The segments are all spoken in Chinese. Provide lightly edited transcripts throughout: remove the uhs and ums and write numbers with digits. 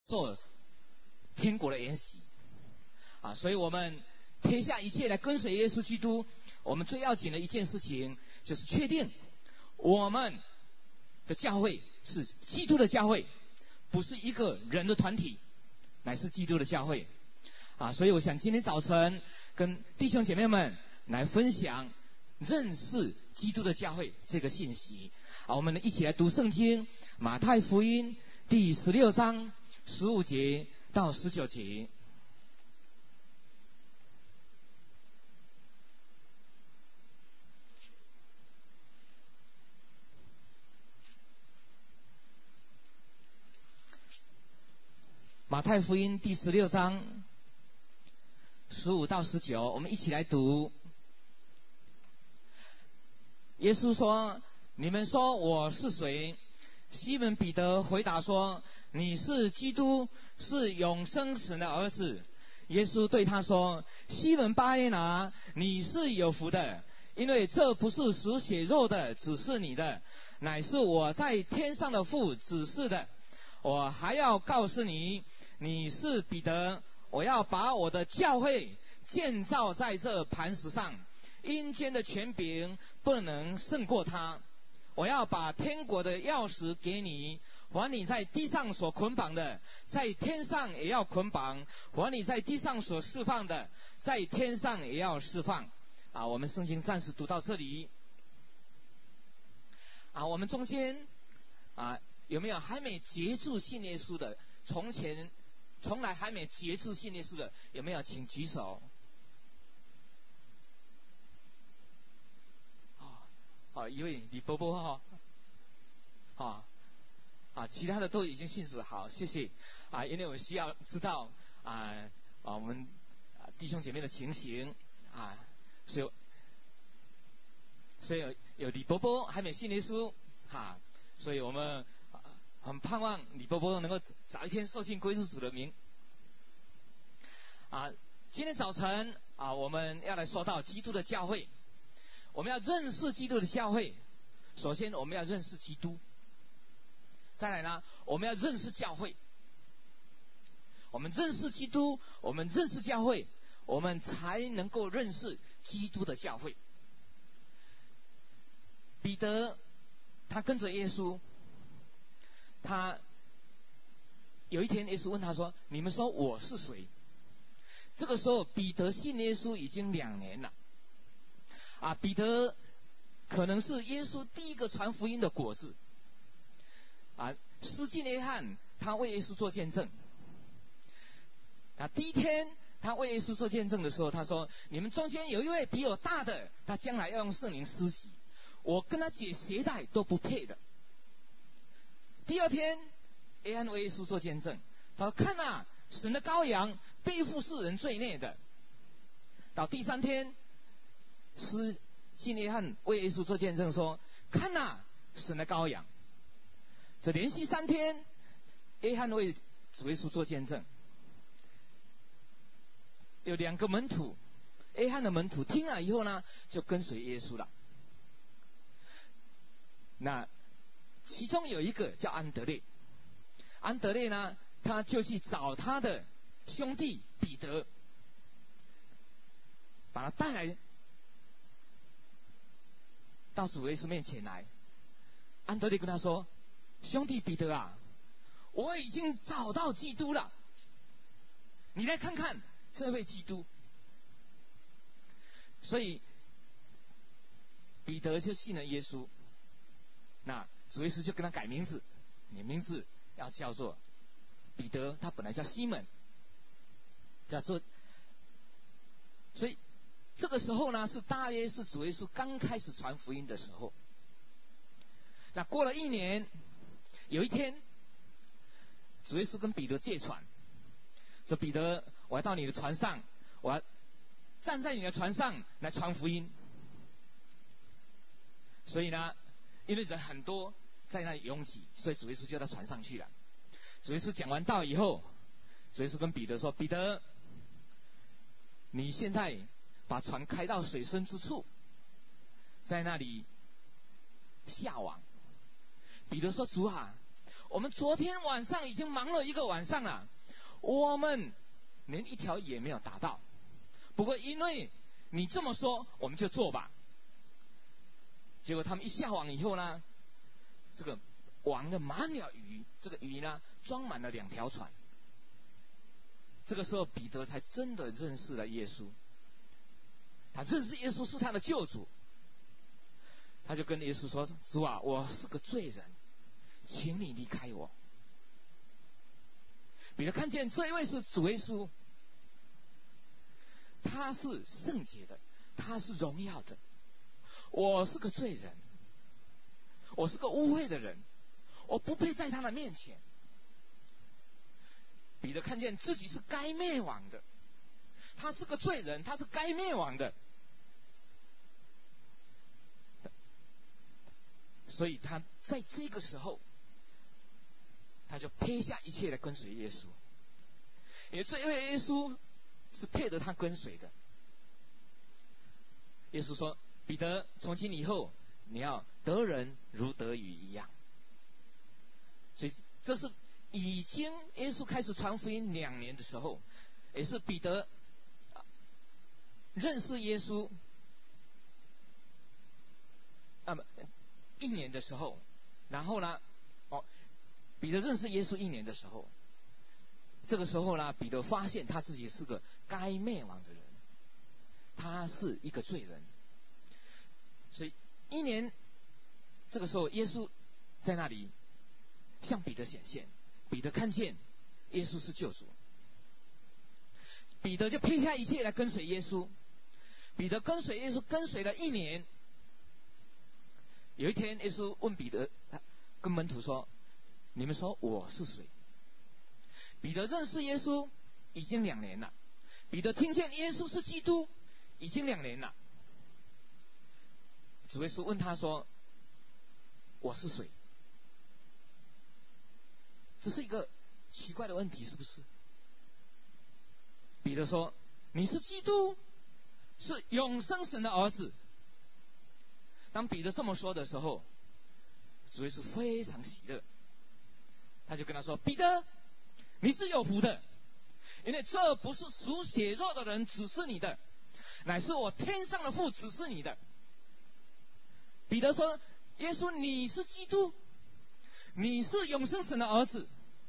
做天国的筵席啊！所以我们撇下一切来跟随耶稣基督，我们最要紧的一件事情就是确定我们的教会是基督的教会，不是一个人的团体，乃是基督的教会啊！所以我想今天早晨跟弟兄姐妹们来分享认识基督的教会这个信息啊！我们一起来读圣经马太福音第16章15节到19节。马太福音第16章15到19，我们一起来读。耶稣说：“你们说我是谁？”西门彼得回答说：“你是基督，是永生神的儿子。”耶稣对他说：“西门巴耶拿，你是有福的，因为这不是属血肉的指示你的，乃是我在天上的父指示的。我还要告诉你，你是彼得，我要把我的教会建造在这磐石上，阴间的权柄不能胜过他。我要把天国的钥匙给你，凡你在地上所捆绑的，在天上也要捆绑；凡你在地上所释放的，在天上也要释放。”啊，我们圣经暂时读到这里。啊，我们中间啊有没有还没接触信耶稣的？从来还没接触信耶稣的，有没有？请举手。一位李伯伯其他的都已经信主，好，谢谢啊！因为我需要知道我们弟兄姐妹的情形啊，所以有李伯伯还没信耶稣所以我们很盼望李伯伯能够早一天受信归入主的名今天早晨我们要来说到基督的教会。我们要认识基督的教会，首先我们要认识基督，再来呢，我们要认识教会。我们认识基督，我们认识教会，我们才能够认识基督的教会。彼得他跟着耶稣，他有一天耶稣问他说：“你们说我是谁？”这个时候彼得信耶稣已经2年了彼得可能是耶稣第一个传福音的果子施浸约翰他为耶稣做见证第一天他为耶稣做见证的时候，他说：“你们中间有一位比我大的，他将来要用圣灵施洗，我跟他解鞋带都不配的。”第二天约翰为耶稣做见证，他说：“看啊，神的羔羊，背负世人罪孽的。”到第3天施浸约翰为耶稣做见证说：“看啊，神的羔羊。”这连续3天约翰为主耶稣做见证。有2个门徒，约翰的门徒听了以后呢，就跟随耶稣了。那其中有一个叫安德烈，安德烈呢，他就去找他的兄弟彼得，把他带来到主耶稣面前来。安德烈跟他说：“兄弟彼得啊，我已经找到基督了，你来看看这位基督。”所以彼得就信了耶稣。那主耶稣就跟他改名字，你名字要叫做彼得，他本来叫西门，叫做。所以这个时候呢，是大约是主耶稣刚开始传福音的时候。那过了1年，有一天，主耶稣跟彼得借船，说：“彼得，我要到你的船上，我要站在你的船上来传福音。”所以呢，因为人很多在那里拥挤，所以主耶稣就到船上去了。主耶稣讲完道以后，主耶稣跟彼得说：“彼得，你现在把船开到水深之处，在那里下网。”彼得说：“主啊， 我们昨天晚上已经忙了一个晚上了，我们连一条也没有打到。不过因为你这么说，我们就做吧。结果他们一下网以后呢，这个网呢满了鱼，这个鱼呢装满了2条船。这个时候彼得才真的认识了耶稣，他认识耶稣是他的救主。他就跟耶稣说：主啊，我是个罪人，请你离开我。彼得看见这一位是主耶稣，他是圣洁的，他是荣耀的。我是个罪人，我是个污秽的人，我不配在他的面前。彼得看见自己是该灭亡的，他是个罪人，他是该灭亡的。所以他在这个时候，他就撇下一切的跟随耶稣。因为这位耶稣是配得他跟随的。耶稣说：彼得，从今以后你要得人如得鱼一样。所以这是已经耶稣开始传福音2年的时候，也是彼得认识耶稣1年的时候。然后呢，彼得认识耶稣1年的时候，这个时候呢，彼得发现他自己是个该灭亡的人，他是一个罪人。所以1年，这个时候耶稣在那里向彼得显现，彼得看见耶稣是救主，彼得就撇下一切来跟随耶稣。彼得跟随耶稣跟随了1年。有一天耶稣问彼得，跟门徒说：你们说我是谁？彼得认识耶稣已经2年了，彼得听见耶稣是基督已经2年了。主耶稣问他说：我是谁？这是一个奇怪的问题，是不是？彼得说：你是基督，是永生神的儿子。当彼得这么说的时候，主耶稣非常喜乐，他就跟他说：彼得，你是有福的，因为这不是属血肉的人指示你的，乃是我天上的父指示你的。彼得说：耶稣，你是基督，你是永生神的儿子。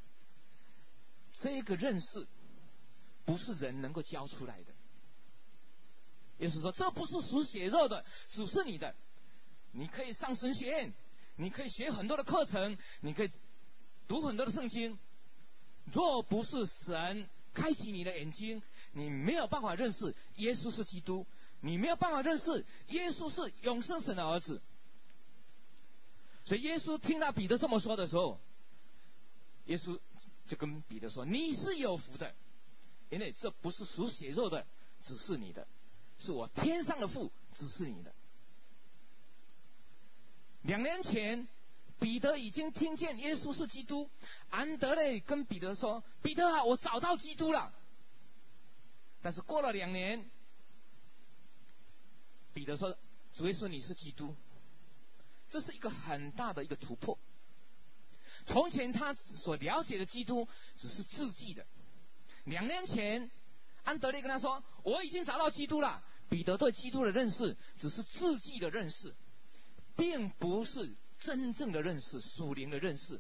这个认识不是人能够教出来的。耶稣说：这不是属血肉的指示你的，你可以上神学院，你可以学很多的课程，你可以读很多的圣经，若不是神开启你的眼睛，你没有办法认识耶稣是基督，你没有办法认识耶稣是永生神的儿子。所以耶稣听到彼得这么说的时候，耶稣就跟彼得说：你是有福的，因为这不是属血肉的指示你的，是我天上的父指示你的。2年前彼得已经听见耶稣是基督，安德烈跟彼得说：彼得啊，我找到基督了。但是过了2年，彼得说：主耶稣，你是基督。这是一个很大的一个突破。从前他所了解的基督只是字迹的。2年前安德烈跟他说：我已经找到基督了。彼得对基督的认识只是字迹的认识，并不是真正的认识，属灵的认识。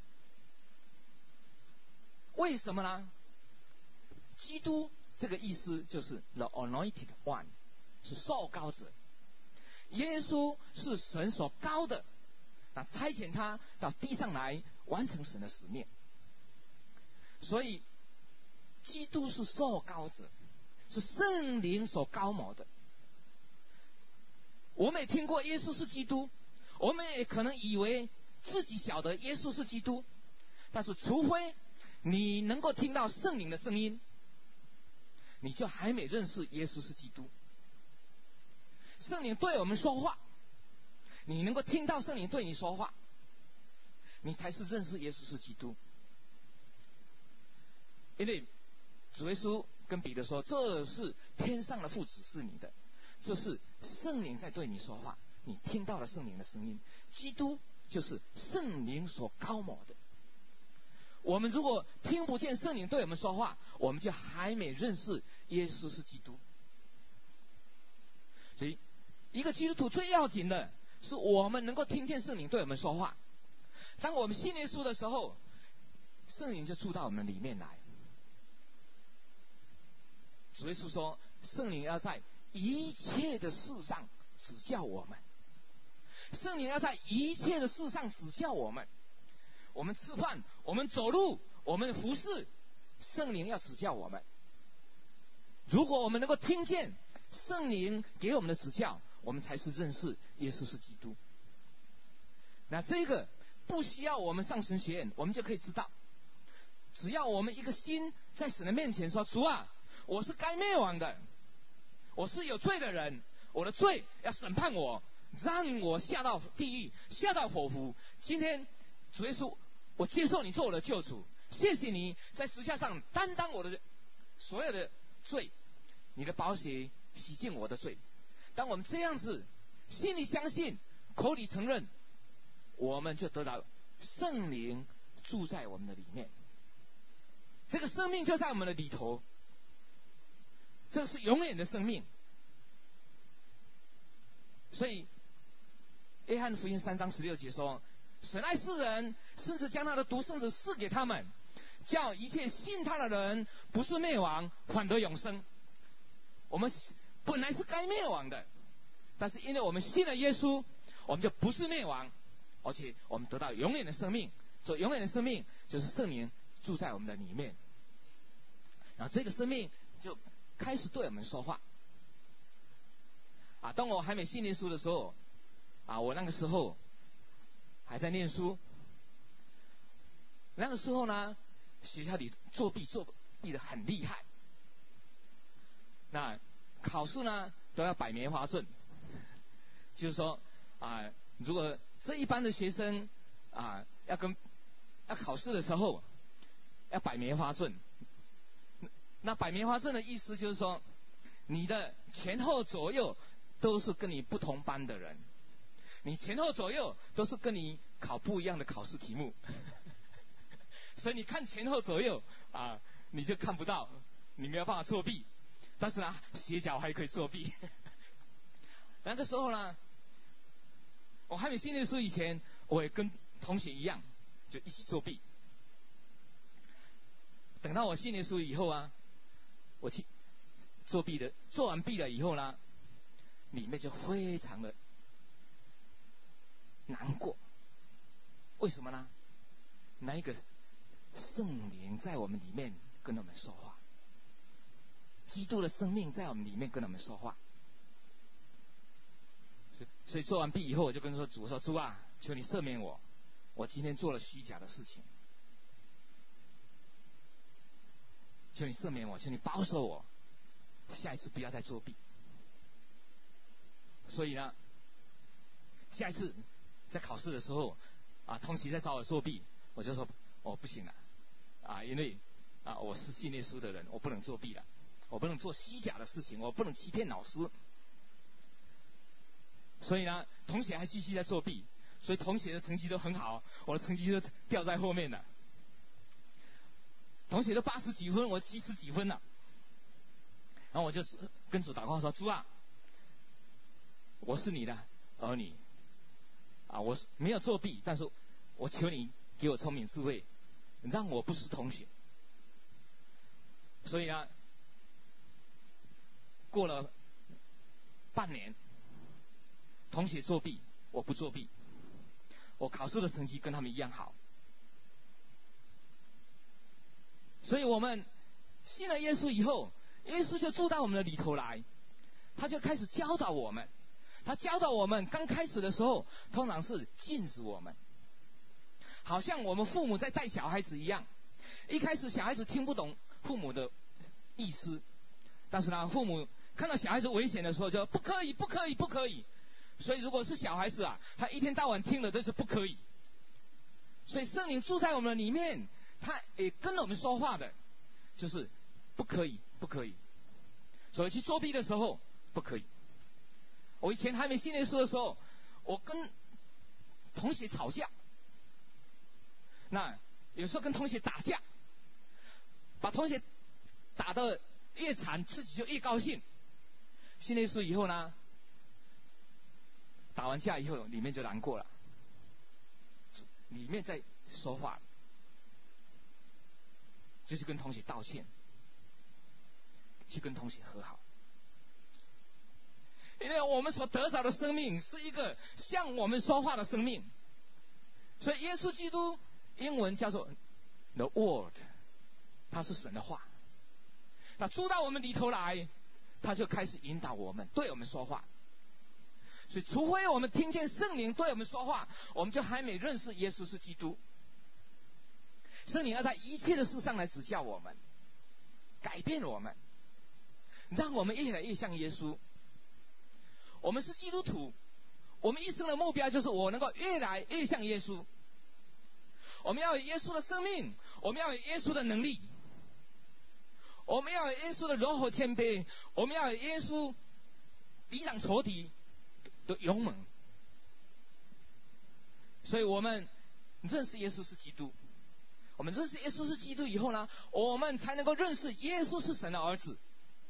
为什么呢？基督这个意思就是 the anointed one， 是受膏者。耶稣是神所膏的，那差遣他到地上来完成神的使命。所以基督是受膏者，是圣灵所膏抹的。我们也听过耶稣是基督，我们也可能以为自己晓得耶稣是基督，但是除非你能够听到圣灵的声音，你就还没认识耶稣是基督。圣灵对我们说话，你能够听到圣灵对你说话，你才是认识耶稣是基督。因为主耶稣跟彼得说：这是天上的父指示你的，这是圣灵在对你说话，你听到了圣灵的声音。基督就是圣灵所膏抹的。 我们如果听不见圣灵对我们说话，我们就还没认识耶稣是基督。所以一个基督徒最要紧的是我们能够听见圣灵对我们说话。当我们信耶稣的时候，圣灵就住到我们里面来。主耶稣说，圣灵要在一切的事上指教我们，圣灵要在一切的事上指教我们。我们吃饭，我们走路，我们服侍，圣灵要指教我们。如果我们能够听见圣灵给我们的指教，我们才是认识耶稣是基督。那这个不需要我们上神学院，我们就可以知道。只要我们一个心在神的面前说，主啊，我是该灭亡的，我是有罪的人，我的罪要审判我，让我下到地狱，下到火湖。今天主耶稣，我接受你做我的救主，谢谢你在十字架上担当我的所有的罪，你的宝血洗净我的罪。当我们这样子心里相信，口里承认，我们就得到圣灵住在我们的里面，这个生命就在我们的里头，这是永远的生命。所以约翰福音3章16节说，神爱世人，甚至将他的独生子赐给他们，叫一切信他的人不是灭亡，反得永生。我们本来是该灭亡的，但是因为我们信了耶稣，我们就不是灭亡，而且我们得到永远的生命。这永远的生命就是圣灵住在我们的里面，然后这个生命就开始对我们说话。当我还没信耶稣的时候，我那个时候还在念书。那个时候呢，学校里作弊的很厉害。那考试呢都要摆梅花阵，就是说如果这一班的学生要考试的时候要摆梅花阵。那摆梅花阵的意思就是说，你的前后左右都是跟你不同班的人，你前后左右都是跟你考不一样的考试题目，所以你看前后左右你就看不到，你没有办法作弊。但是呢，斜角还可以作弊。那个时候呢，我还没信耶稣以前，我也跟同学一样，就一起作弊。等到我信耶稣以后我去做完弊了以后呢，里面就非常的难过。为什么呢？那一个圣灵在我们里面跟我们说话，基督的生命在我们里面跟我们说话。所以做完弊以后，我就跟主说，主啊，求你赦免我，我今天做了虚假的事情，求你赦免我，求你保守我，下一次不要再作弊。所以呢，下一次在考试的时候同学在找我作弊，我就说不行了因为我是信耶稣的人，我不能作弊了，我不能做虚假的事情，我不能欺骗老师。所以呢，同学还继续在作弊，所以同学的成绩都很好，我的成绩就掉在后面了。同学都80几分，我70几分了。然后我就跟主祷告说，主啊，我是你的儿女我没有作弊，但是我求你给我聪明智慧，让我不是同学。所以呢，过了半年，同学作弊，我不作弊，我考试的成绩跟他们一样好。所以我们信了耶稣以后，耶稣就住到我们的里头来，他就开始教导我们。他教导我们刚开始的时候，通常是禁止我们，好像我们父母在带小孩子一样。一开始小孩子听不懂父母的意思，但是呢，父母看到小孩子危险的时候就不可以，不可以，不可以。所以如果是小孩子他一天到晚听的都是不可以。所以圣灵住在我们里面，他也跟我们说话的，就是不可以，不可以。所以去作弊的时候不可以。我以前还没信耶稣的时候，我跟同学吵架，那有时候跟同学打架，把同学打得越惨，自己就越高兴。信耶稣以后呢，打完架以后，里面就难过了，里面在说话，就是跟同学道歉，去跟同学和好。因为我们所得着的生命是一个向我们说话的生命，所以耶稣基督英文叫做 The Word， 他是神的话，他住到我们里头来，他就开始引导我们，对我们说话。所以除非我们听见圣灵对我们说话，我们就还没认识耶稣是基督。圣灵要在一切的事上来指教我们，改变我们，让我们越来越像耶稣。我们是基督徒，我们一生的目标就是我能够越来越像耶稣。我们要有耶稣的生命，我们要有耶稣的能力，我们要有耶稣的柔和谦卑，我们要有耶稣抵挡仇敌的勇猛。所以我们认识耶稣是基督，我们认识耶稣是基督以后呢，我们才能够认识耶稣是神的儿子。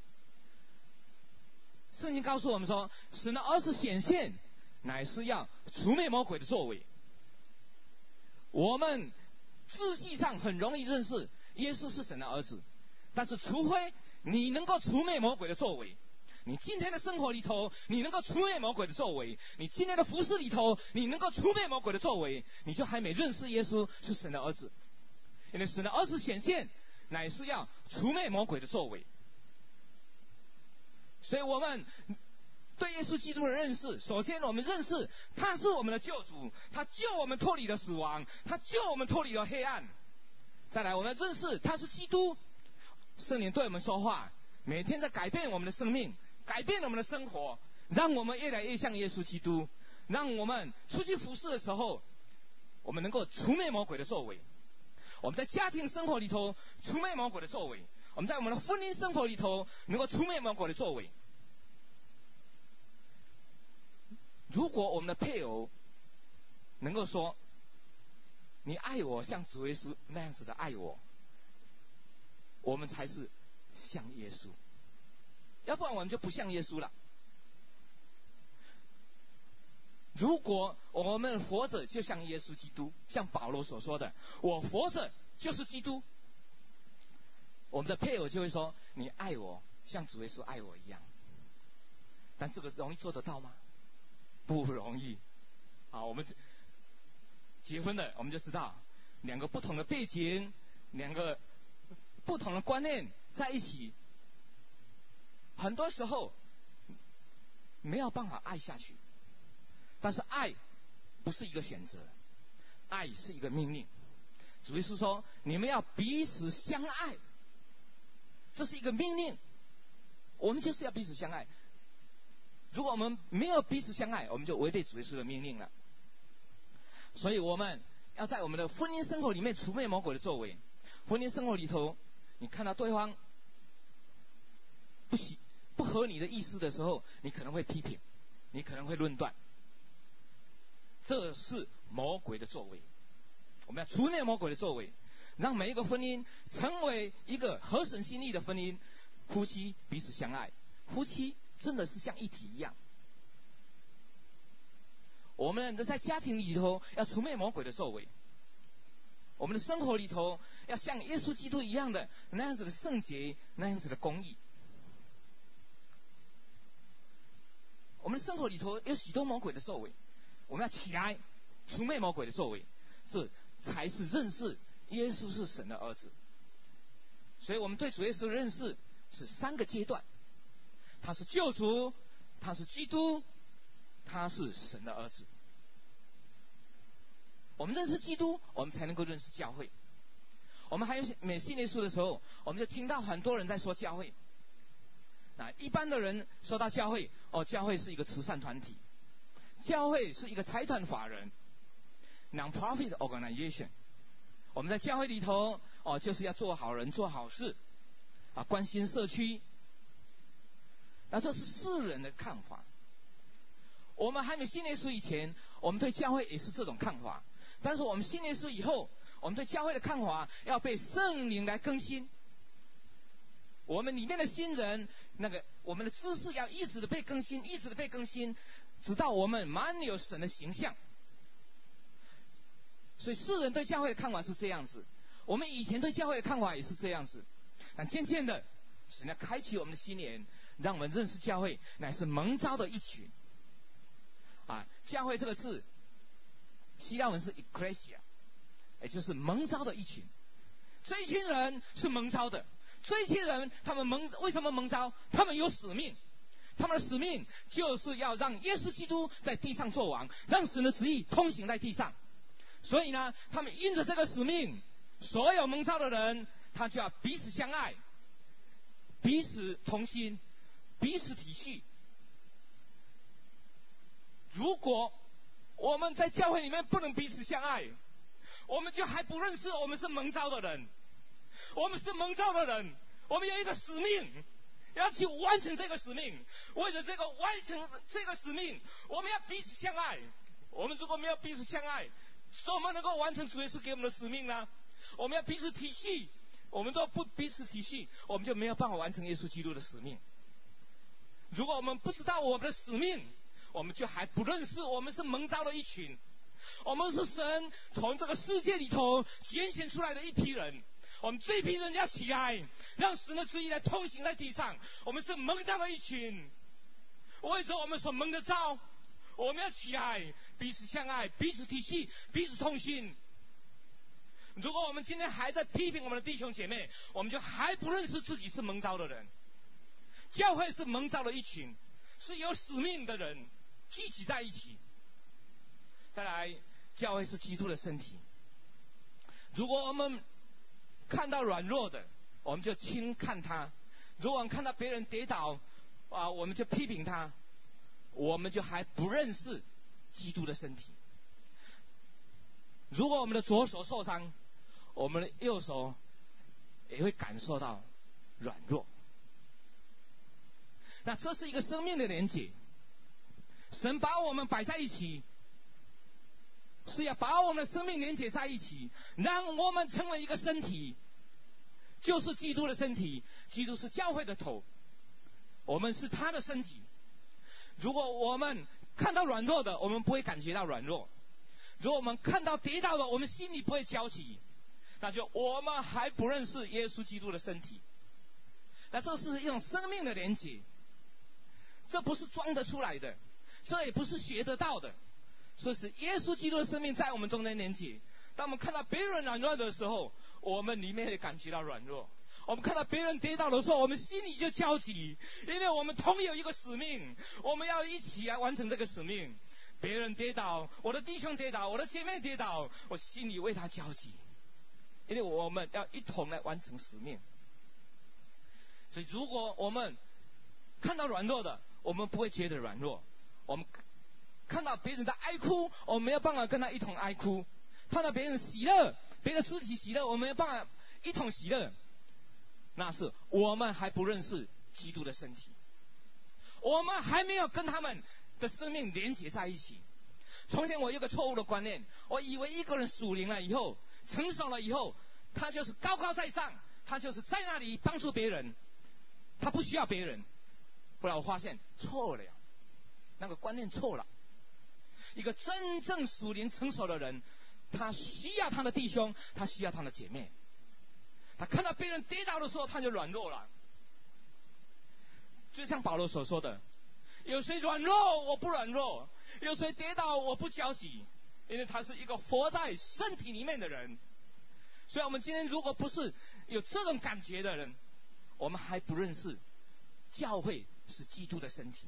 圣经告诉我们说，神的儿子显现乃是要除灭魔鬼的作为。我们字迹上很容易认识耶稣是神的儿子，但是除非你能够除灭魔鬼的作为，你今天的生活里头你能够除灭魔鬼的作为，你今天的服事里头你能够除灭魔鬼的作为，你就还没认识耶稣是神的儿子。因为神的儿子显现乃是要除灭魔鬼的作为。所以我们对耶稣基督的认识，首先我们认识他是我们的救主，他救我们脱离了死亡，他救我们脱离了黑暗。再来我们认识他是基督，圣灵对我们说话，每天在改变我们的生命，改变我们的生活，让我们越来越像耶稣基督，让我们出去服事的时候，我们能够除灭魔鬼的作为。我们在家庭生活里头除灭魔鬼的作为，我们在我们的婚姻生活里头能够除灭魔鬼的作为。如果我们的配偶能够说你爱我像主耶稣那样子的爱我，我们才是像耶稣，要不然我们就不像耶稣了。如果我们活着就像耶稣基督，像保罗所说的我活着就是基督，我们的配偶就会说你爱我像主耶稣爱我一样。但这个容易做得到吗？不容易啊！我们结婚了，我们就知道两个不同的背景，两个不同的观念在一起，很多时候没有办法爱下去。但是爱不是一个选择，爱是一个命令。主耶稣说你们要彼此相爱，这是一个命令，我们就是要彼此相爱。如果我们没有彼此相爱，我们就违背主耶稣的命令了。所以我们要在我们的婚姻生活里面除灭魔鬼的作为。婚姻生活里头，你看到对方不合你的意思的时候，你可能会批评，你可能会论断，这是魔鬼的作为。我们要除灭魔鬼的作为，让每一个婚姻成为一个合神心意的婚姻。夫妻彼此相爱，夫妻真的是像一体一样。我们在家庭里头要除灭魔鬼的作为，我们的生活里头要像耶稣基督一样的那样子的圣洁，那样子的公义。我们的生活里头有许多魔鬼的作为，我们要起来除灭魔鬼的作为，这才是认识耶稣是神的儿子。所以我们对主耶稣的认识是3个阶段，他是救主，他是基督，他是神的儿子。我们认识基督，我们才能够认识教会。我们还有每信耶稣的时候，我们就听到很多人在说教会。一般的人说到教会，教会是一个慈善团体，教会是一个财团法人 non-profit organization。我们在教会里头就是要做好人做好事关心社区。那这是世人的看法。我们还没信耶稣以前，我们对教会也是这种看法。但是我们信耶稣以后， 我们对教会的看法要被圣灵来更新。我们里面的新人，我们的知识要一直的被更新，一直的被更新，直到我们满有神的形象。所以世人对教会的看法是这样子，我们以前对教会的看法也是这样子。但渐渐的，神要开启我们的心眼，让我们认识教会乃是蒙召的一群。教会这个字，希腊文是 ecclesia， 也就是蒙召的一群。这一群人是蒙召的，这一群人他们为什么蒙召？他们有使命，他们的使命就是要让耶稣基督在地上作王，让神的旨意通行在地上。所以呢，他们因着这个使命，所有蒙召的人，他就要彼此相爱，彼此同心，彼此体恤。如果我们在教会里面不能彼此相爱，我们就还不认识我们是蒙召的人。我们是蒙召的人，我们有一个使命，要去完成这个使命。为了这个完成这个使命，我们要彼此相爱。我们如果没有彼此相爱，怎么能够完成主耶稣给我们的使命呢？我们要彼此体恤，我们若不彼此体恤，我们就没有办法完成耶稣基督的使命。如果我们不知道我们的使命，我们就还不认识我们是蒙召的一群，我们是神从这个世界里头拣选出来的一批人。我们这一批人要起来，让神的旨意来通行在地上。我们是蒙召的一群，为着我们所蒙的召，我们要起来，彼此相爱，彼此体恤，彼此同心。如果我们今天还在批评我们的弟兄姐妹，我们就还不认识自己是蒙召的人。教会是蒙召的一群，是有使命的人聚集在一起。再来，教会是基督的身体。如果我们看到软弱的，我们就轻看他；如果我们看到别人跌倒，我们就批评他，我们就还不认识基督的身体。如果我们的左手受伤，我们的右手也会感受到软弱。那这是一个生命的连结。神把我们摆在一起，是要把我们的生命连结在一起，让我们成为一个身体，就是基督的身体。基督是教会的头，我们是他的身体。如果我们看到软弱的，我们不会感觉到软弱；如果我们看到跌倒的，我们心里不会焦急，那就我们还不认识耶稣基督的身体。那这是一种生命的连结，这不是装得出来的，这也不是学得到的，这是耶稣基督的生命在我们中间连结。当我们看到别人软弱的时候，我们里面也感觉到软弱；我们看到别人跌倒的时候，我们心里就焦急，因为我们同有一个使命，我们要一起来完成这个使命。别人跌倒，我的弟兄跌倒，我的姐妹跌倒，我心里为他焦急，因为我们要一同来完成使命。所以如果我们看到软弱的，我们不会觉得软弱；我们看到别人的哀哭，我们没有办法跟他一同哀哭；看到别人喜乐，别的肢体喜乐，我们没有办法一同喜乐。那是我们还不认识基督的身体，我们还没有跟他们的生命连结在一起。从前我有个错误的观念，我以为一个人属灵了以后，成熟了以后，他就是高高在上，他就是在那里帮助别人，他不需要别人。后来我发现错了，那个观念错了。一个真正属灵成熟的人，他需要他的弟兄，他需要他的姐妹。他看到别人跌倒的时候，他就软弱了。就像保罗所说的，有谁软弱我不软弱，有谁跌倒我不焦急，因为他是一个活在身体里面的人。所以我们今天如果不是有这种感觉的人，我们还不认识教会是基督的身体。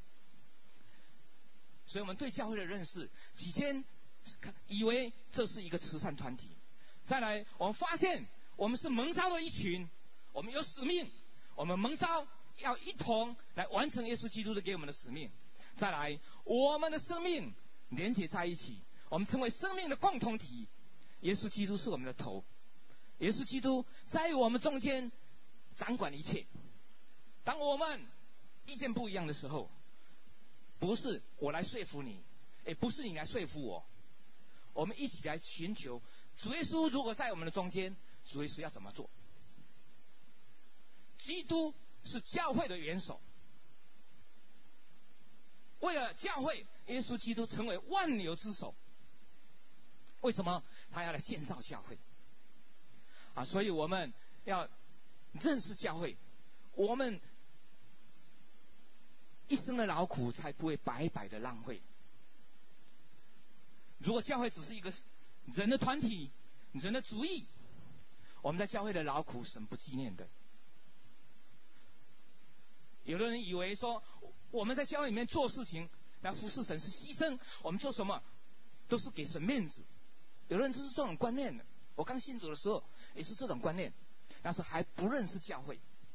所以我们对教会的认识，起先以为这是一个慈善团体，再来我们发现我们是蒙召的一群，我们有使命，我们蒙召要一同来完成耶稣基督的给我们的使命。再来，我们的生命连结在一起，我们成为生命的共同体。耶稣基督是我们的头，耶稣基督在我们中间掌管一切。当我们意见不一样的时候，不是我来说服你，也不是你来说服我，我们一起来寻求主耶稣如果在我们的中间，主耶稣要怎么做？基督是教会的元首，为了教会，耶稣基督成为万有之首。为什么？他要来建造教会啊！所以我们要认识教会，我们一生的劳苦才不会白白的浪费。如果教会只是一个人的团体、人的主义，我们在教会的劳苦神不纪念的。有的人以为说我们在教会里面做事情来服侍神是牺牲，我们做什么都是给神面子。有的人就是这种观念的。我刚信主的时候也是这种观念，但是还不认识教会。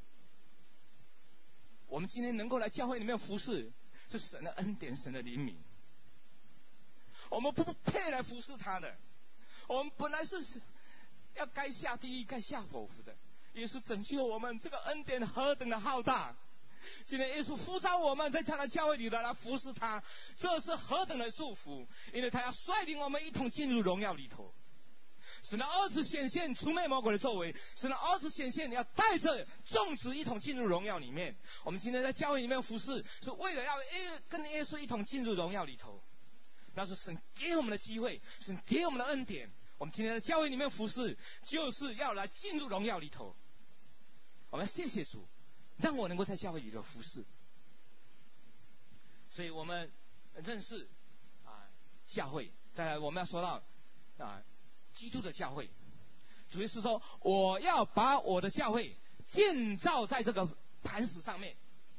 我们今天能够来教会里面服侍，是神的恩典，神的怜悯。我们不配来服侍他的，我们本来是要该下地狱、该下火湖的。耶稣拯救我们，这个恩典何等的浩大！今天耶稣呼召我们在他的教会里来服侍他，这是何等的祝福！因为他要率领我们一同进入荣耀里头。神的儿子显现，除灭魔鬼的作为；神的儿子显现，要带着众子一同进入荣耀里面。我们今天在教会里面服侍，是为了要跟耶稣一同进入荣耀里头。那是神给我们的机会，神给我们的恩典。我们今天在教会里面服侍，就是要来进入荣耀里头。我们要谢谢主，让我能够在教会里头服侍。所以我们认识教会。再来，我们要说到基督的教会。主耶稣说：“我要把我的教会建造在这个磐石上面。”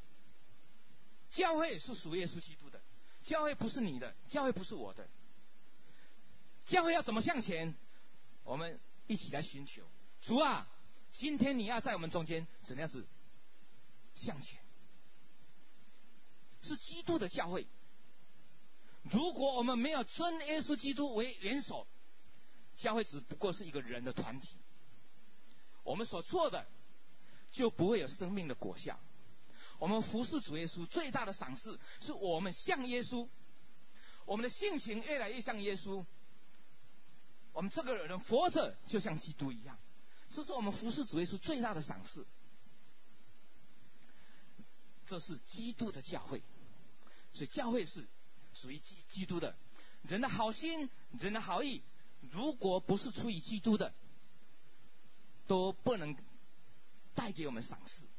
教会是属耶稣基督的，教会不是你的，教会不是我的。教会要怎么向前？我们一起来寻求主啊！今天你要在我们中间怎样子向前？是基督的教会。如果我们没有尊耶稣基督为元首，教会只不过是一个人的团体。我们所做的就不会有生命的果效。我们服侍主耶稣最大的赏赐，是我们像耶稣，我们的性情越来越像耶稣。我们这个人活着就像基督一样，这是我们服侍主耶稣最大的赏赐。这是基督的教会，所以教会是属于基督的。人的好心，人的好意，如果不是出于基督的，都不能带给我们赏赐。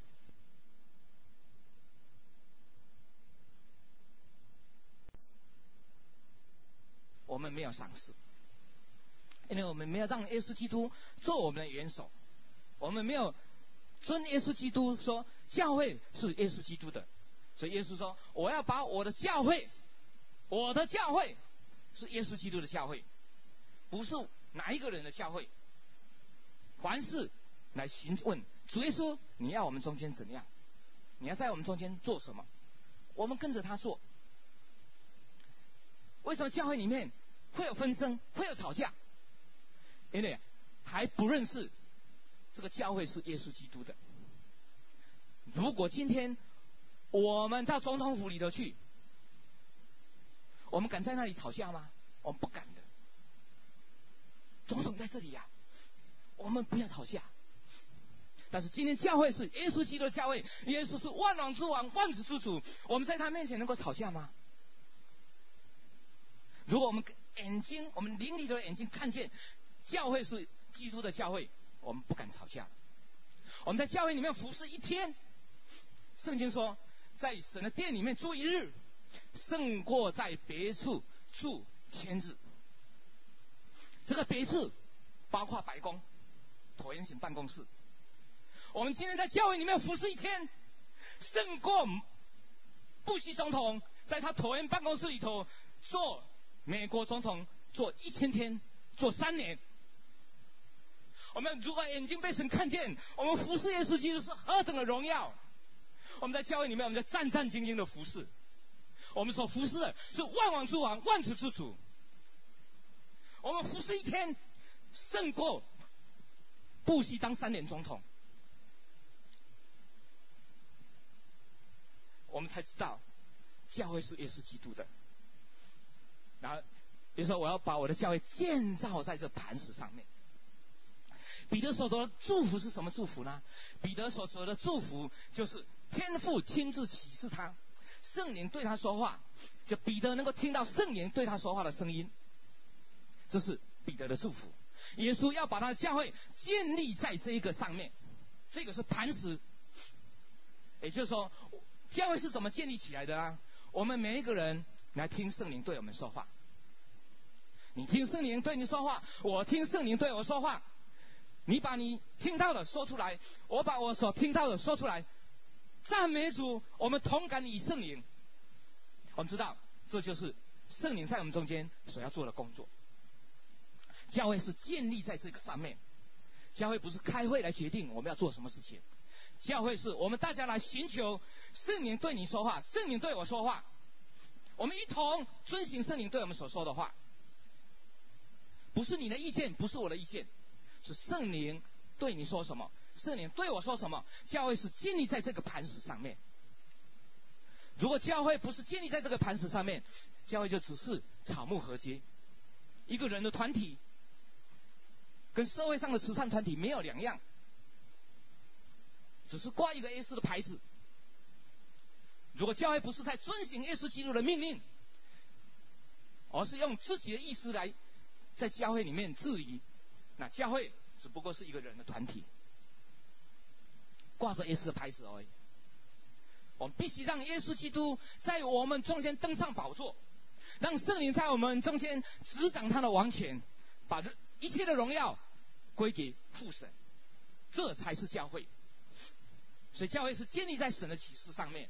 我们没有赏赐，因为我们没有让耶稣基督做我们的元首，我们没有尊耶稣基督说教会是耶稣基督的，所以耶稣说：“我要把我的教会，我的教会是耶稣基督的教会，不是哪一个人的教会。”凡事来询问主耶稣，你要我们中间怎样？你要在我们中间做什么？我们跟着他做。为什么教会里面会有纷争，会有吵架？因为还不认识这个教会是耶稣基督的。如果今天我们到总统府里头去，我们敢在那里吵架吗？我们不敢的。总统在这里呀，我们不要吵架。但是今天教会是耶稣基督的教会，耶稣是万王之王，万子之主，我们在他面前能够吵架吗？如果我们眼睛，我们灵里头的眼睛看见教会是基督的教会，我们不敢吵架。我们在教会里面服侍一天，圣经说，在神的殿里面住一日，胜过在别处住1000日。这个别处包括白宫、椭圆形办公室。我们今天在教会里面服侍一天，胜过布希总统在他椭圆办公室里头做美国总统做1000天，做3年。我们如果眼睛被神看见，我们服侍耶稣基督是何等的荣耀！我们在教会里面，我们在战战兢兢的服侍。我们所服侍的是万王之王，万子之主。我们服侍一天，胜过布希当3年总统。我们才知道，教会是耶稣基督的。然后比如说，我要把我的教会建造在这磐石上面。彼得所说的祝福是什么祝福呢？彼得所说的祝福就是天父亲自启示他，圣灵对他说话，就彼得能够听到圣灵对他说话的声音，这是彼得的祝福。耶稣要把他的教会建立在这一个上面，这个是磐石。也就是说，教会是怎么建立起来的啊？我们每一个人来听圣灵对我们说话，你听圣灵对你说话，我听圣灵对我说话，你把你听到的说出来，我把我所听到的说出来，赞美主，我们同感于圣灵。我们知道，这就是圣灵在我们中间所要做的工作。教会是建立在这个上面，教会不是开会来决定我们要做什么事情，教会是我们大家来寻求圣灵对你说话，圣灵对我说话，我们一同遵行圣灵对我们所说的话。不是你的意见，不是我的意见，是圣灵对你说什么，圣灵对我说什么。教会是建立在这个磐石上面。如果教会不是建立在这个磐石上面，教会就只是草木合接，一个人的团体，跟社会上的慈善团体没有两样，只是挂一个耶稣的牌子。如果教会不是在遵行耶稣基督的命令，而是用自己的意思来在教会里面质疑，那教会只不过是一个人的团体，挂着耶稣的牌子而已。我们必须让耶稣基督在我们中间登上宝座，让圣灵在我们中间执掌他的王权，把一切的荣耀归给父神，这才是教会。所以教会是建立在神的启示上面。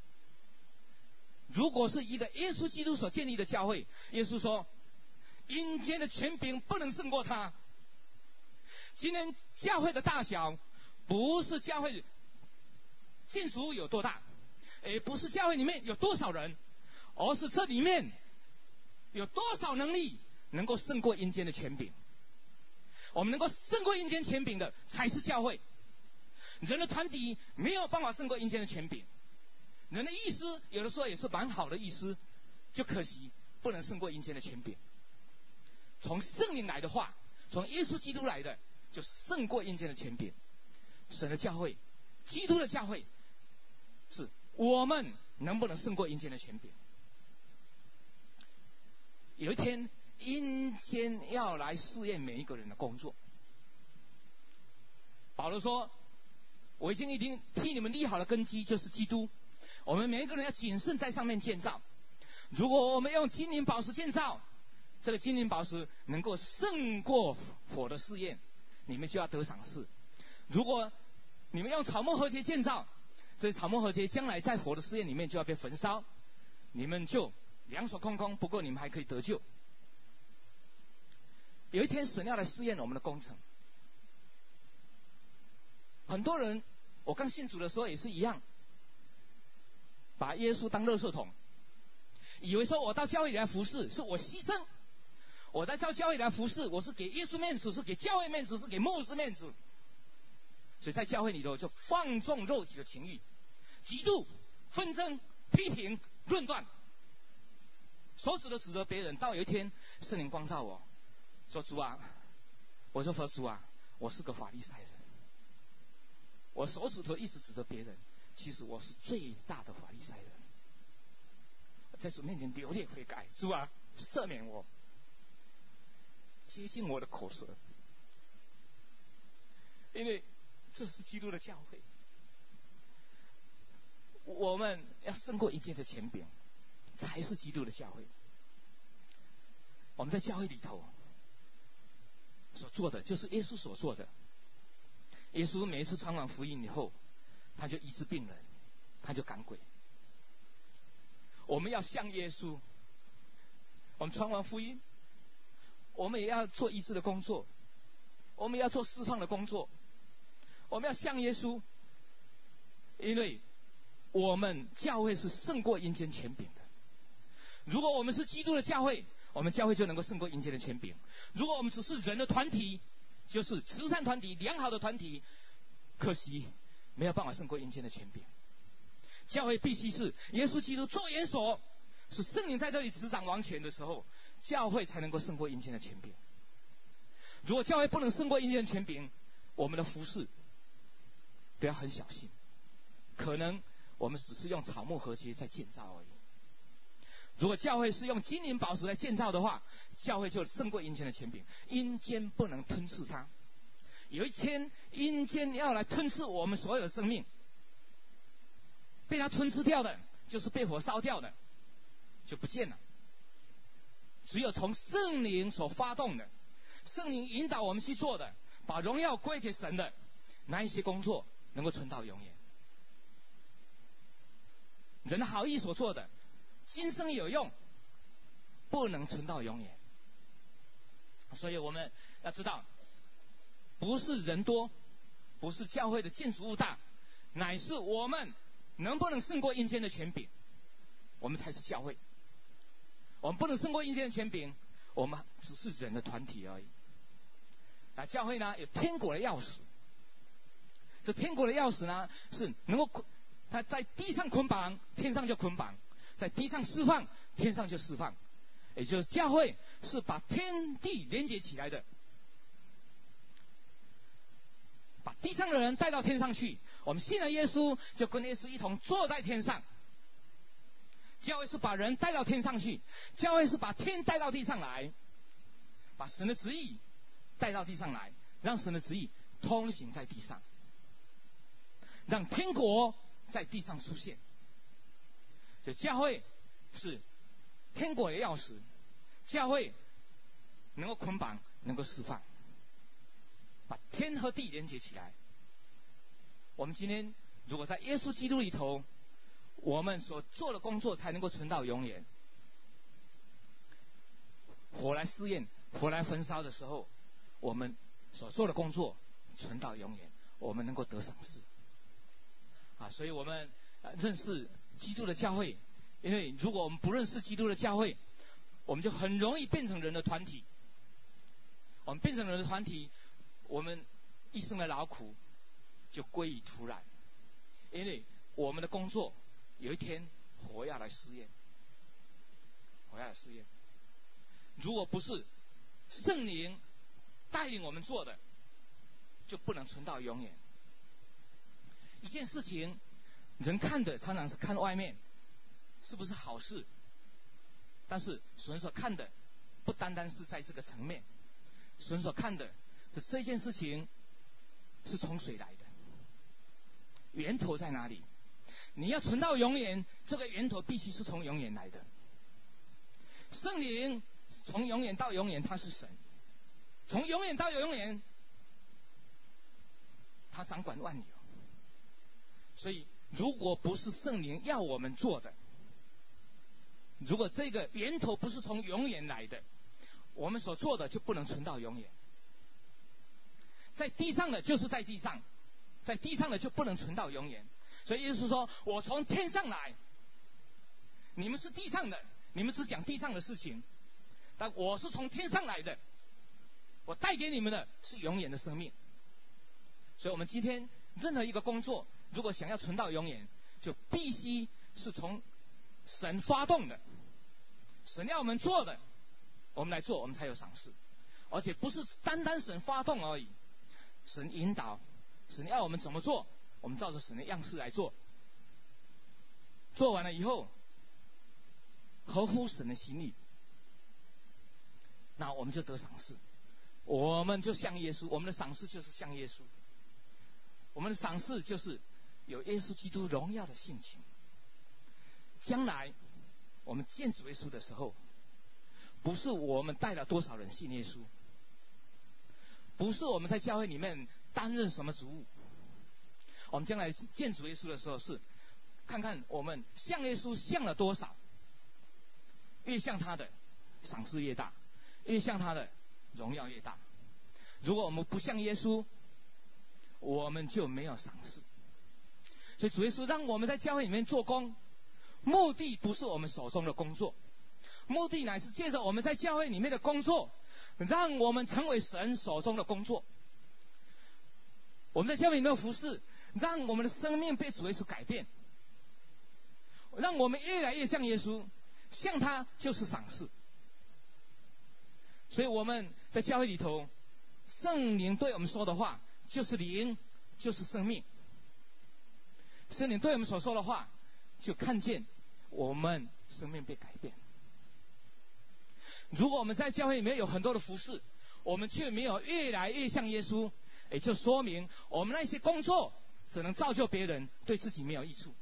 如果是一个耶稣基督所建立的教会，耶稣说阴间的权柄不能胜过他。今天教会的大小不是教会建筑物有多大，也不是教会里面有多少人，而是这里面有多少能力能够胜过阴间的权柄。我们能够胜过阴间权柄的才是教会。人的团体没有办法胜过阴间的权柄，人的意思有的时候也是蛮好的意思，就可惜不能胜过阴间的权柄。从圣灵来的话，从耶稣基督来的，就胜过阴间的权柄。神的教会，基督的教会，是我们能不能胜过阴间的权柄。有一天阴间要来试验每一个人的工作。保罗说，我已经替你们立好了根基，就是基督。我们每一个人要谨慎在上面建造。如果我们用金银宝石建造，这个金银宝石能够胜过火的试验，你们就要得赏赐。如果你们用草木合秸建造，这草木合秸将来在火的试验里面就要被焚烧，你们就两手空空，不过你们还可以得救。有一天神要来试验我们的工程。很多人，我刚信主的时候也是一样，把耶稣当垃圾桶，以为说我到教会里来服侍是我牺牲，我在教会里来服侍，我是给耶稣面子，是给教会面子，是给牧师面子。所以在教会里头就放纵肉体的情欲，嫉妒、纷争、批评、论断，手指头指责别人。到有一天圣灵光照我，说主啊，我说主啊，我是个法利赛人，我手指头一直指责别人，其实我是最大的法利赛人。在主面前流泪悔改，主啊，赦免我，接近我的口舌，因为这是基督的教会。我们要胜过一切的权柄，才是基督的教会。我们在教会里头所做的，就是耶稣所做的。耶稣每一次传完福音以后，他就医治病人，他就赶鬼。我们要像耶稣，我们传完福音，我们也要做医治的工作，我们要做释放的工作，我们要像耶稣，因为我们教会是胜过阴间权柄的。如果我们是基督的教会，我们教会就能够胜过阴间的权柄。如果我们只是人的团体，就是慈善团体、良好的团体，可惜没有办法胜过阴间的权柄。教会必须是耶稣基督做元首，是圣灵在这里执掌王权的时候， 教会才能够胜过阴间的权柄。如果教会不能胜过阴间的权柄，我们的服事都要很小心，可能我们只是用草木禾秸在建造而已。如果教会是用金银宝石来建造的话，教会就胜过阴间的权柄，阴间不能吞噬它。有一天阴间要来吞噬我们所有的生命，被它吞噬掉的就是被火烧掉的，就不见了。只有从圣灵所发动的，圣灵引导我们去做的，把荣耀归给神的那一些工作能够存到永远。人的好意所做的，今生有用，不能存到永远。所以我们要知道，不是人多，不是教会的建筑物大，乃是我们能不能胜过阴间的权柄，我们才是教会。我们不能胜过阴间的权柄，我们只是人的团体而已。那教会呢，有天国的钥匙。这天国的钥匙呢，是能够它在地上捆绑，天上就捆绑；在地上释放，天上就释放。也就是教会是把天地连接起来的，把地上的人带到天上去。我们信了耶稣，就跟耶稣一同坐在天上。教会是把人带到天上去，教会是把天带到地上来，把神的旨意带到地上来，让神的旨意通行在地上，让天国在地上出现。所以教会是天国的钥匙，教会能够捆绑，能够释放，把天和地连接起来。我们今天如果在耶稣基督里头，我们所做的工作才能够存到永远。火来试验，火来焚烧的时候，我们所做的工作存到永远，我们能够得赏赐。所以我们认识基督的教会，因为如果我们不认识基督的教会，我们就很容易变成人的团体。我们变成人的团体，我们一生的劳苦就归于突然，因为我们的工作有一天火要来试验，火要来试验。如果不是圣灵带领我们做的，就不能存到永远。一件事情，人看的常常是看外面是不是好事，但是神所看的不单单是在这个层面，神所看的这件事情是从谁来的，源头在哪里。你要存到永远，这个源头必须是从永远来的。圣灵从永远到永远，他是神；从永远到永远，他掌管万有。所以，如果不是圣灵要我们做的，如果这个源头不是从永远来的，我们所做的就不能存到永远。在地上的就是在地上，在地上的就不能存到永远。所以耶稣说，我从天上来，你们是地上的，你们只讲地上的事情，但我是从天上来的，我带给你们的是永远的生命。所以我们今天任何一个工作，如果想要存到永远，就必须是从神发动的，神要我们做的，我们来做，我们才有赏赐。而且不是单单神发动而已，神引导，神要我们怎么做，我们照着神的样式来做，做完了以后合乎神的心意，那我们就得赏赐。我们就像耶稣，我们的赏赐就是像耶稣，我们的赏赐就是有耶稣基督荣耀的性情。将来我们见主耶稣的时候，不是我们带了多少人信耶稣，不是我们在教会里面担任什么职务，我们将来见主耶稣的时候，是看看我们像耶稣像了多少，越像他的赏赐越大，越像他的荣耀越大。如果我们不像耶稣，我们就没有赏赐。所以主耶稣让我们在教会里面做工，目的不是我们手中的工作，目的乃是借着我们在教会里面的工作，让我们成为神手中的工作。我们在教会里面的服事，让我们的生命被主耶稣改变，让我们越来越像耶稣，像他就是赏赐。 所以我们在教会里头，圣灵对我们说的话就是灵，就是生命。圣灵对我们所说的话，就看见我们生命被改变。如果我们在教会里面有很多的服事，我们却没有越来越像耶稣，也就说明我们那些工作只能造就别人，对自己没有益处。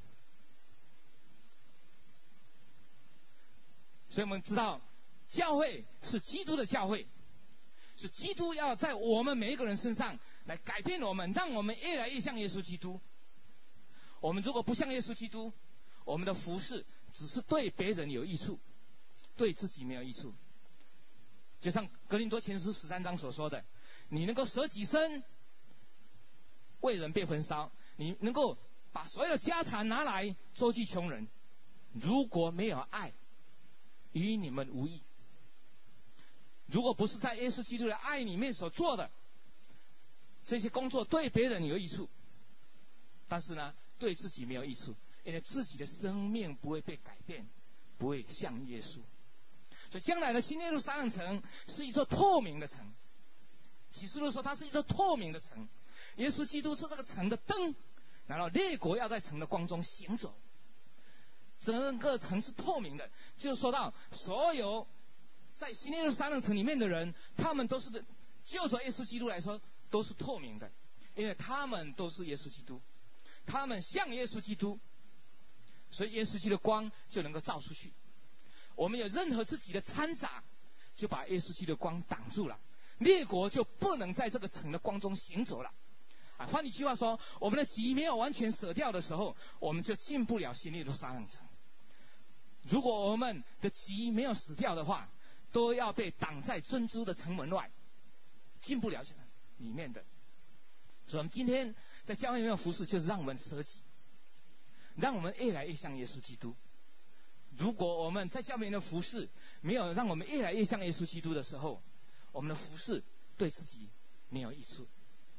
所以我们知道，教会是基督的教会，是基督要在我们每一个人身上来改变我们，让我们越来越像耶稣基督。我们如果不像耶稣基督，我们的服事只是对别人有益处，对自己没有益处。就像哥林多前书13章所说的，你能够舍己身为人被焚烧，你能够把所有的家产拿来周济穷人，如果没有爱，与你们无益。如果不是在耶稣基督的爱里面所做的这些工作，对别人有益处，但是呢，对自己没有益处，因为自己的生命不会被改变，不会像耶稣。所以将来的新耶路撒冷城是一座透明的城。启示录说它是一座透明的城，耶稣基督是这个城的灯，然后列国要在城的光中行走。整个城是透明的，就说到所有在新耶路撒冷城里面的人，他们都是就说耶稣基督来说都是透明的，因为他们都是耶稣基督，他们像耶稣基督，所以耶稣基督的光就能够照出去。我们有任何自己的掺杂，就把耶稣基督的光挡住了，列国就不能在这个城的光中行走了。换一句话说，我们的己没有完全舍掉的时候，我们就进不了新耶路撒冷城。如果我们的己没有死掉的话，都要被挡在珍珠的城门外，进不了里面的。所以我们今天在教会里面的服事，就是让我们舍己，让我们越来越像耶稣基督。如果我们在教会里面的服事没有让我们越来越像耶稣基督的时候，我们的服事对自己没有益处。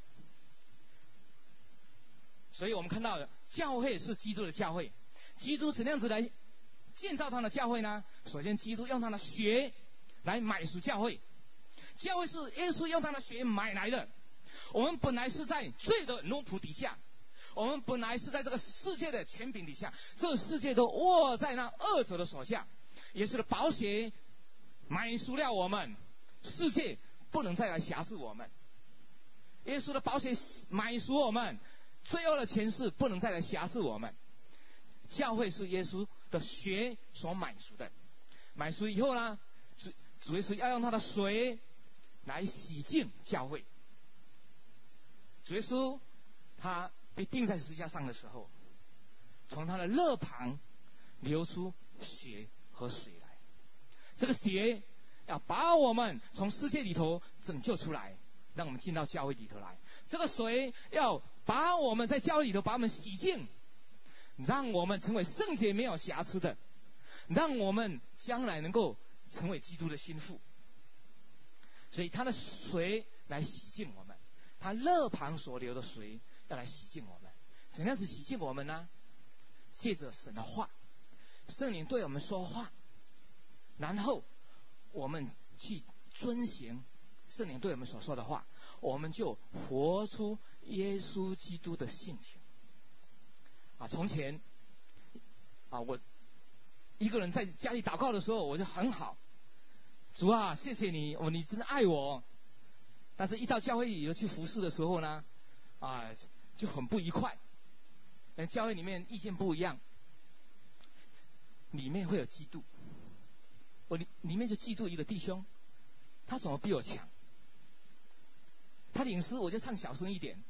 所以我们看到教会是基督的教会，基督怎样子来建造他的教会呢？首先，基督用他的血来买赎教会，教会是耶稣用他的血买来的。我们本来是在罪的奴仆底下，我们本来是在这个世界的权柄底下，这个世界都握在那恶者的手下。耶稣的宝血买赎了我们，世界不能再来辖制我们。耶稣的宝血买赎我们，罪恶的权势不能再来辖制我们。教会是耶稣的血所买赎的，买赎以后呢，主耶稣要用他的水来洗净教会。主耶稣他被钉在十字架上的时候，从他的肋旁流出血和水来，这个血要把我们从世界里头拯救出来，让我们进到教会里头来。这个水要把我们在教会里头把我们洗净，让我们成为圣洁没有瑕疵的，让我们将来能够成为基督的心腹。所以他的水来洗净我们，他肋旁所流的水要来洗净我们。怎样子洗净我们呢？借着神的话，圣灵对我们说话，然后我们去遵行圣灵对我们所说的话，我们就活出耶稣基督的性情。从前我一个人在家里祷告的时候，我就很好，主啊，谢谢你，你真的爱我。但是一到教会里头去服侍的时候呢，就很不愉快。教会里面意见不一样，里面会有嫉妒。我里面就嫉妒一个弟兄，他怎么比我强？他领诗我就唱小声一点。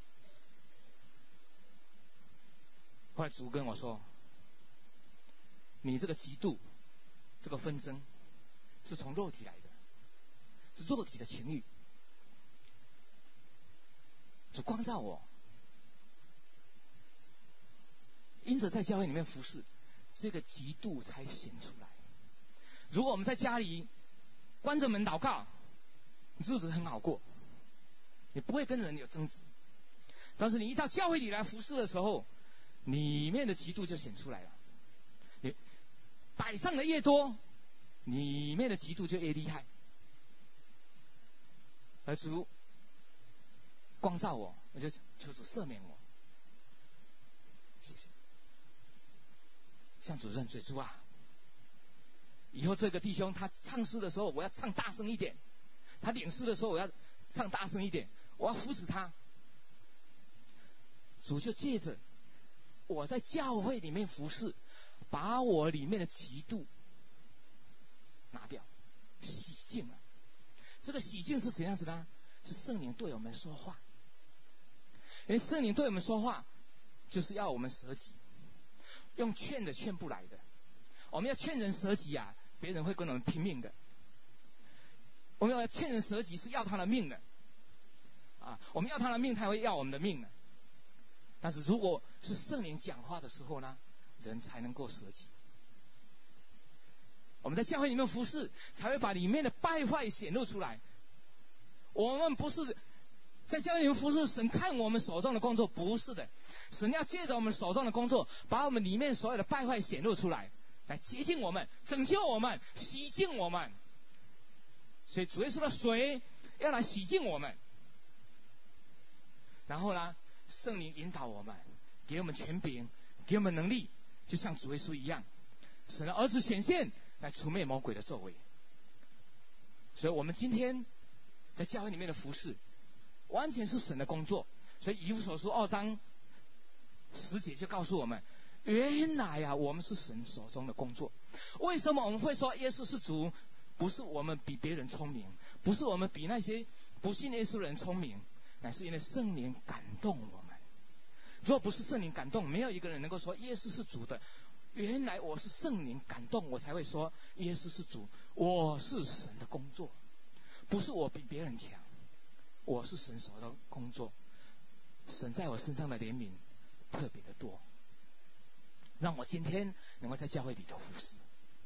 后来主跟我说，你这个嫉妒，这个纷争是从肉体来的，是肉体的情欲。主光照我，因着在教会里面服侍，这个嫉妒才显出来。如果我们在家里关着门祷告，日子很好过，你不会跟人有争执。但是你一到教会里来服侍的时候，里面的嫉妒就显出来了。你摆上的越多，里面的嫉妒就越厉害。 而主光照我，我就求主赦免我。谢谢，向主认罪。主啊，以后这个弟兄他唱诗的时候，我要唱大声一点；他领诗的时候，我要唱大声一点，我要扶持他。主就借着我在教会里面服侍，把我里面的嫉妒拿掉，洗净了。这个洗净是怎样子呢？是圣灵对我们说话。因为圣灵对我们说话，就是要我们舍己，用劝的劝不来的。我们要劝人舍己啊，别人会跟我们拼命的。我们要劝人舍己是要他的命的，啊，我们要他的命，他会要我们的命的。但是如果是圣灵讲话的时候呢，人才能够舍己。我们在教会里面服侍，才会把里面的败坏显露出来。我们不是在教会里面服侍，神看我们手中的工作，不是的。神要借着我们手中的工作，把我们里面所有的败坏显露出来，来洁净我们，拯救我们，洗净我们。所以主耶稣的水要来洗净我们。然后呢，圣灵引导我们，给我们权柄，给我们能力，就像主耶稣一样，神的儿子显现，来除灭魔鬼的作为。所以我们今天在教会里面的服侍，完全是神的工作。所以以弗所书2章10节就告诉我们，原来啊，我们是神手中的工作。为什么我们会说耶稣是主？不是我们比别人聪明，不是我们比那些不信耶稣的人聪明，乃是因为圣灵感动我们。若不是圣灵感动，没有一个人能够说耶稣是主的。原来我是圣灵感动，我才会说耶稣是主，我是神的工作，不是我比别人强，我是神手的工作。神在我身上的怜悯特别的多，让我今天能够在教会里头服侍。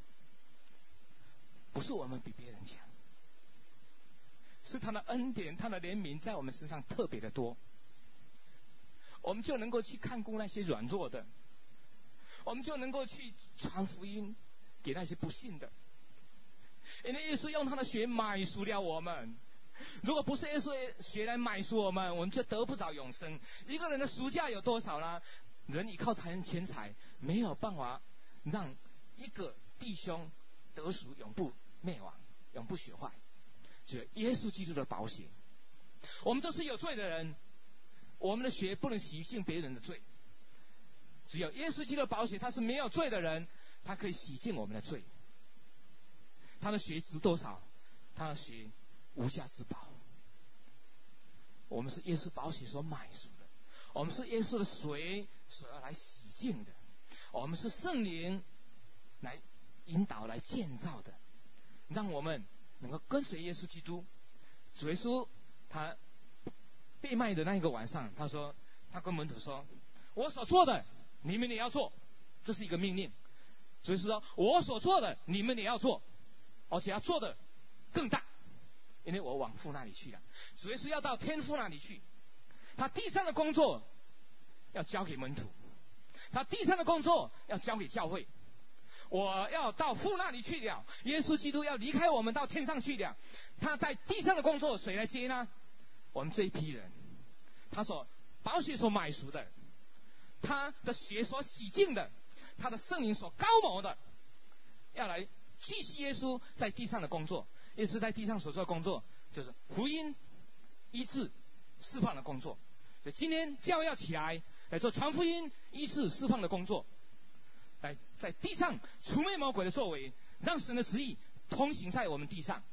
不是我们比别人强，是他的恩典，他的怜悯在我们身上特别的多，我们就能够去看顾那些软弱的，我们就能够去传福音给那些不信的。因为耶稣用他的血买赎了我们，如果不是耶稣血来买赎我们，我们就得不着永生。一个人的赎价有多少呢？人依靠钱财，没有办法让一个弟兄得赎，永不灭亡，永不朽坏。只有耶稣基督的宝血。我们都是有罪的人，我们的血不能洗净别人的罪。只有耶稣基督的宝血，他是没有罪的人，他可以洗净我们的罪。他的血值多少？他的血无价之宝。我们是耶稣宝血所买赎的，我们是耶稣的水所要来洗净的，我们是圣灵来引导、来建造的，让我们能够跟随耶稣基督。主耶稣他被卖的那一个晚上，他说，他跟门徒说：“我所做的，你们也要做。”这是一个命令。主耶稣说：“我所做的，你们也要做，而且要做的更大，因为我往父那里去了。”主耶稣要到天父那里去，他地上的工作要交给门徒，他地上的工作要交给教会。我要到父那里去了，耶稣基督要离开我们到天上去了，他在地上的工作谁来接呢？我们这一批人，他所宝血所买赎的，他的血所洗净的，他的圣灵所膏抹的，要来继续耶稣在地上的工作。耶稣在地上所做的工作，就是福音、医治、释放的工作。所以今天教会要起来来做传福音、医治、释放的工作，来在地上除灭魔鬼的作为，让神的旨意通行在我们地上。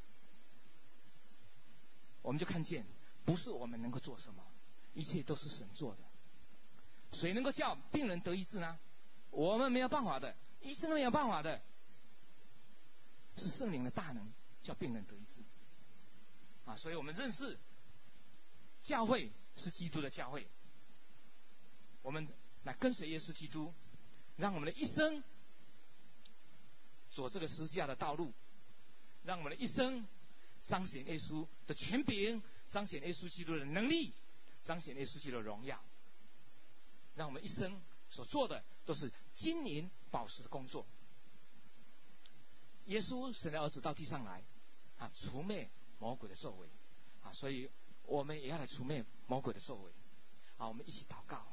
我们就看见，不是我们能够做什么，一切都是神做的。谁能够叫病人得医治呢？我们没有办法的，医生没有办法的，是圣灵的大能叫病人得医治。所以我们认识教会是基督的教会，我们来跟随耶稣基督，让我们的一生走这个十字架的道路，让我们的一生彰显耶稣的权柄，彰显耶稣基督的能力，彰显耶稣基督的荣耀。让我们一生所做的都是金银宝石的工作。耶稣神的儿子到地上来，除灭魔鬼的作为， 所以我们也要来除灭魔鬼的作为。好，我们一起祷告。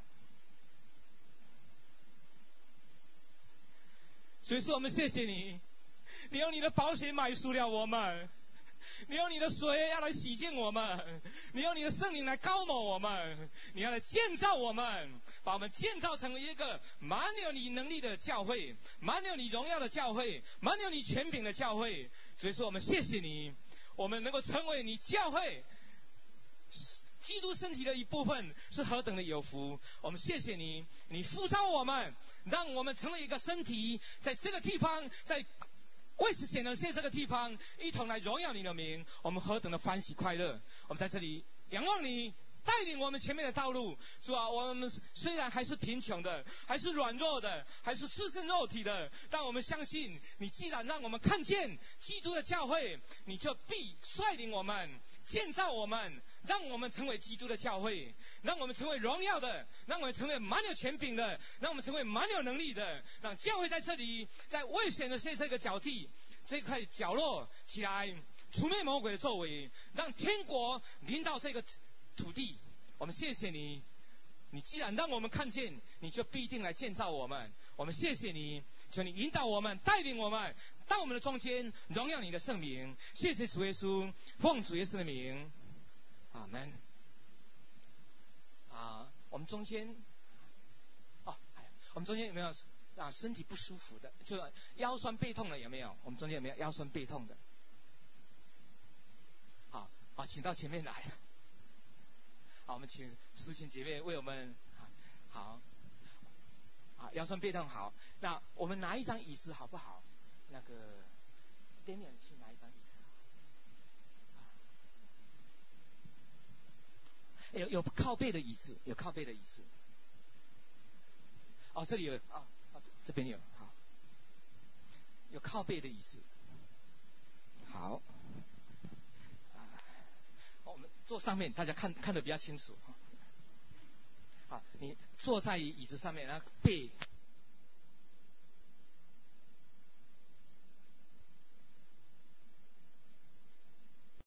所以说，我们谢谢你，你用你的宝血买赎了我们，你用你的水要来洗净我们，你用你的圣灵来膏抹我们，你要来建造我们，把我们建造成为一个满有你能力的教会，满有你荣耀的教会，满有你权柄的教会。所以说，我们谢谢你，我们能够成为你教会基督身体的一部分，是何等的有福。我们谢谢你，你呼召我们，让我们成为一个身体，在这个地方，在为此显得现这个地方，一同来荣耀你的名。我们何等的欢喜快乐。我们在这里仰望你带领我们前面的道路。主啊，我们虽然还是贫穷的，还是软弱的，还是赤身肉体的，但我们相信你既然让我们看见基督的教会，你就必率领我们，建造我们，让我们成为基督的教会，让我们成为荣耀的，让我们成为满有权柄的，让我们成为满有能力的，让教会在这里，在危险的这个角地这块角落起来，除灭魔鬼的作为，让天国临到这个土地。我们谢谢你，你既然让我们看见，你就必定来建造我们。我们谢谢你，求你引导我们，带领我们到我们的中间，荣耀你的圣名。谢谢主耶稣，奉主耶稣的名，阿们。我们中间，我们中间有没有身体不舒服的，就腰酸背痛的有没有？我们中间有没有腰酸背痛的？好，请到前面来。好，我们请师兄姐妹为我们好。腰酸背痛好，那我们拿一张椅子好不好？那个 Daniel 去拿一张椅子。有靠背的椅子，有靠背的椅子。这里有这边有好，有靠背的椅子。好，我们坐上面，大家看得比较清楚。好，你坐在椅子上面，然后背